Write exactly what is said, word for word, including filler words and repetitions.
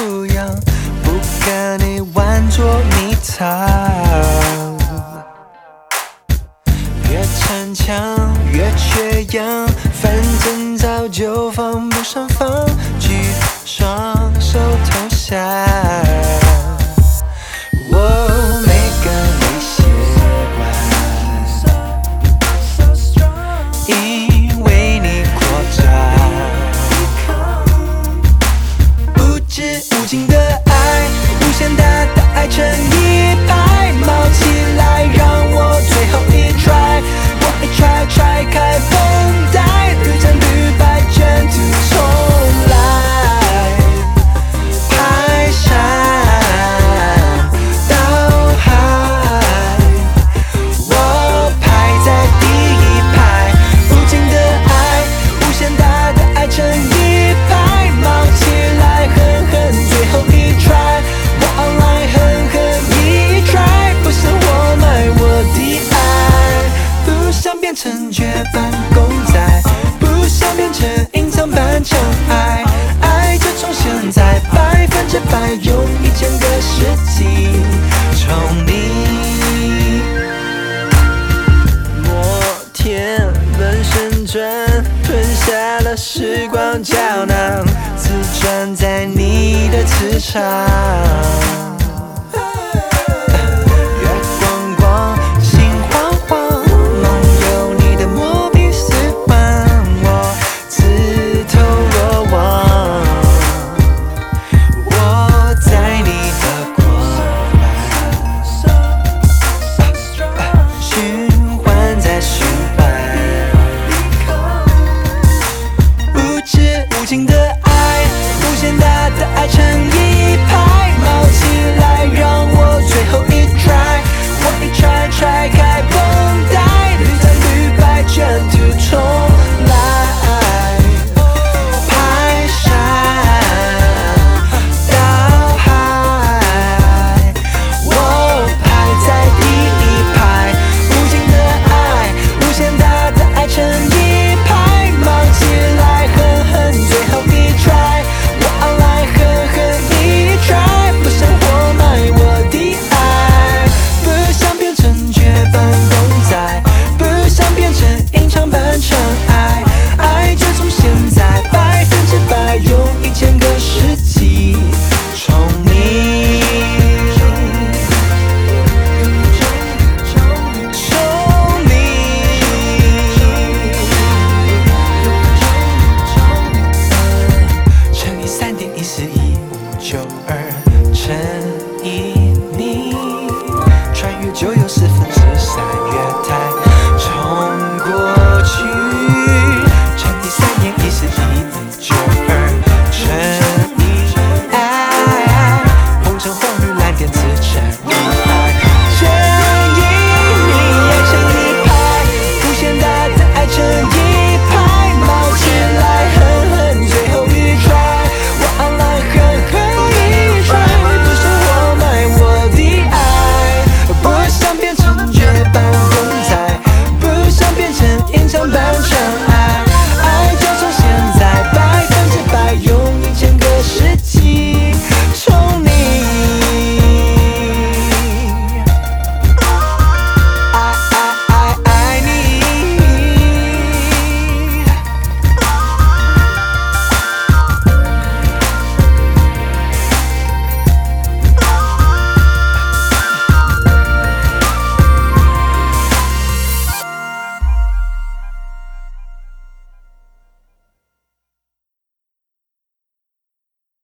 不样，不跟你玩捉迷藏。越逞强越缺氧，反正早就防不胜防，举双手投降。我没跟你习惯，因为你扩张，无止无尽的爱，无限大的爱成一排，冒起来让我最后一 try， 我一 try try 开绷带，屡战屡败卷土重来，排山倒海，我排在第一排，无尽的爱，无限大的爱成一排，冒起来狠狠最后一 try， 我 online 狠狠一 try， 不想我买我的爱，不想变成绝版公仔，不想变成隐藏版尘埃，爱就从现在百分之百用一千个世纪宠你。摩天轮旋转，吞下了时光胶囊，自转在你的磁场。月光光，心慌慌，梦游你的莫比斯环，我自投罗网。我在你的光环，循环再循环，无止无尽的爱，无限大的爱成一排，冒起来让我最后一 try， 我一 try try 开绷带，屡战屡败卷土重来，排山倒海，我排在第一排，无尽的爱，无限大的爱成一排，冒起来狠狠最后一 try， 我 online 狠狠一 try， 不想活埋我的爱，不想变成绝版公仔，不想变成隐藏版尘埃，爱就从现在百分之百用一千个世纪宠你，宠你，乘以三点一四一五九。